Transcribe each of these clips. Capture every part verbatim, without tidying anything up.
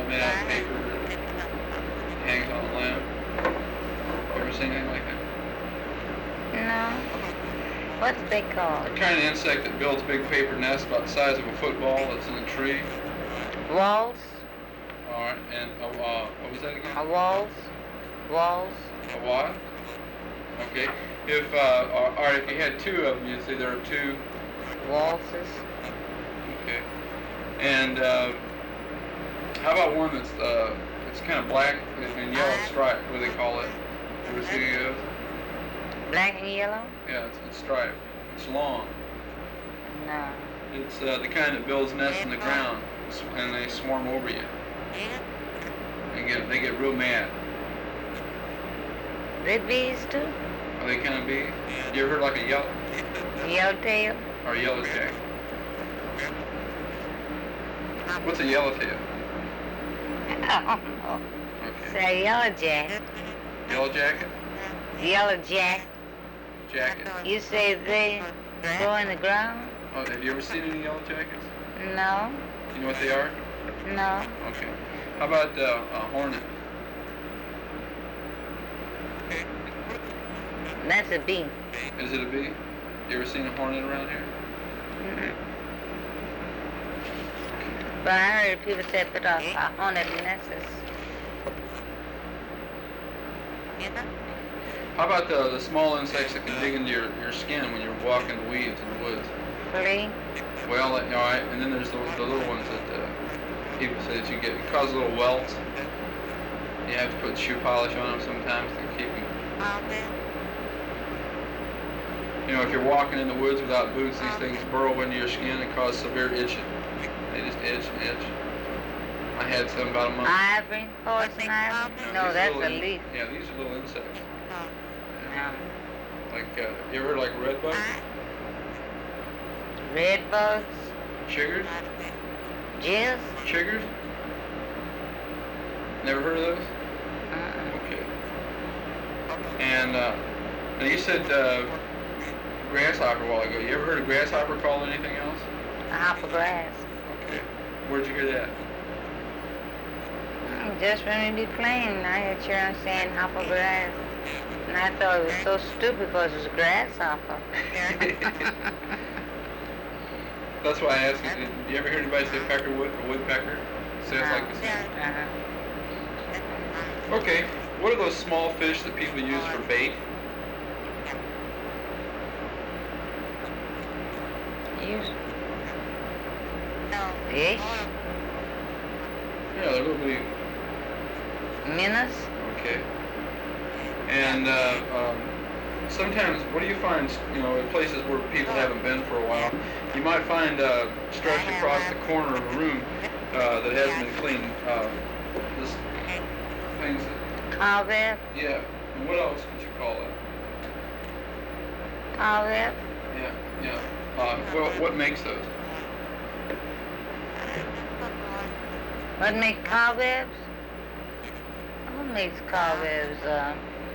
made out of paper that hangs on a limb. You ever seen anything like that? No. What's they called? A kind of insect that builds big paper nests about the size of a football that's in a tree. Walls? Alright, and uh, uh, what was that again? A walls? Walls? A what? Okay. If, uh, alright, if you had two of them, you'd say there are two waltzes. Okay. And, uh, how about one that's, uh, it's kind of black and yellow stripe, what do they call it? You ever seen any of those? Black and yellow? Yeah, it's, it's striped. It's long. No. It's uh, the kind that builds nests in the ground, and they swarm over you. They get they get real mad. Red bees too? Are they kind of bees? You ever heard like a yellow? Yellowtail? Or a yellowjacket? What's a yellowtail? Oh, Okay. it's a yellow jacket. Yellow jacket? Yellow jack. Jacket. You say they go in the ground? Oh, have you ever seen any yellow jackets? No. You know what they are? No. Okay. How about uh, a hornet? That's a bee. Is it a bee? You ever seen a hornet around here? Mm-mm. But I heard people say put a, a hornet nests. How about the, the small insects that can dig into your, your skin when you're walking the weeds in the woods? Flea? Well, all right, and then there's the, the little ones that uh, people say that you get, it causes little welts. You have to put shoe polish on them sometimes to keep them. You know, if you're walking in the woods without boots, these things burrow into your skin and cause severe itching. They just itch and itch. I had some about a month. Ivory? Poison ivy? No, these that's little a in- leaf. Yeah, these are little insects. No. Like, uh, you ever heard like red bugs? Red bugs? Chiggers? Jizz? Chiggers? Never heard of those? Uh-uh. Okay. And, uh, and you said, uh, grasshopper a while ago. You ever heard of grasshopper called anything else? A hop of grass. Okay. Where'd you hear that? Mm, Just when we be playing, I heard children saying hop of grass. And I thought it was so stupid because it was a grasshopper. That's why I asked you, did you ever hear anybody say peckerwood or woodpecker? Sounds like the same. Uh-huh. Okay. What are those small fish that people use for bait? Use fish? Yeah, they're little bitty. Minnows? Okay. And uh, um, sometimes, what do you find, you know, in places where people haven't been for a while, you might find uh, stretched across the corner of a room uh, that hasn't been cleaned. Uh, this things that, Cobweb? yeah. And what else could you call it? Cobweb? Yeah, yeah. Uh, well, what makes those? What makes cobwebs? What makes cobwebs? Uh,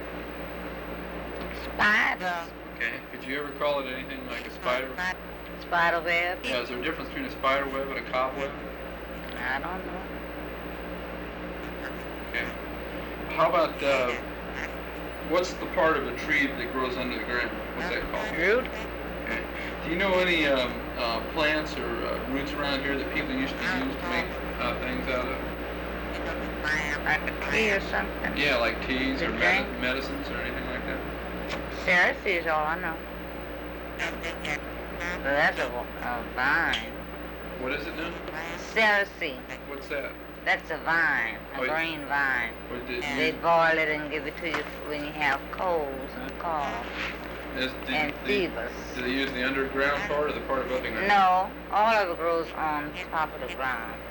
spiders. Okay. Could you ever call it anything like a spider? Spider web? Yeah, is there a difference between a spider web and a cobweb? I don't know. Okay. How about, uh, what's the part of a tree that grows under the ground? What's that called? Root? Okay. Do you know any um, uh, plants or uh, roots around here that people used to use to make uh, things out of? Like a tea or something? Yeah, like teas or Okay. med- medicines or anything like that? Cerasee is all I know. But that's a, a vine. What is it now? Cerasee. What's that? That's a vine, a Oh, yeah. green vine. Or did They you, boil it and give it to you when you have colds and cough is, did, and did, fevers. did they use the underground part or the part above the ground? No, all of it grows on top of the ground.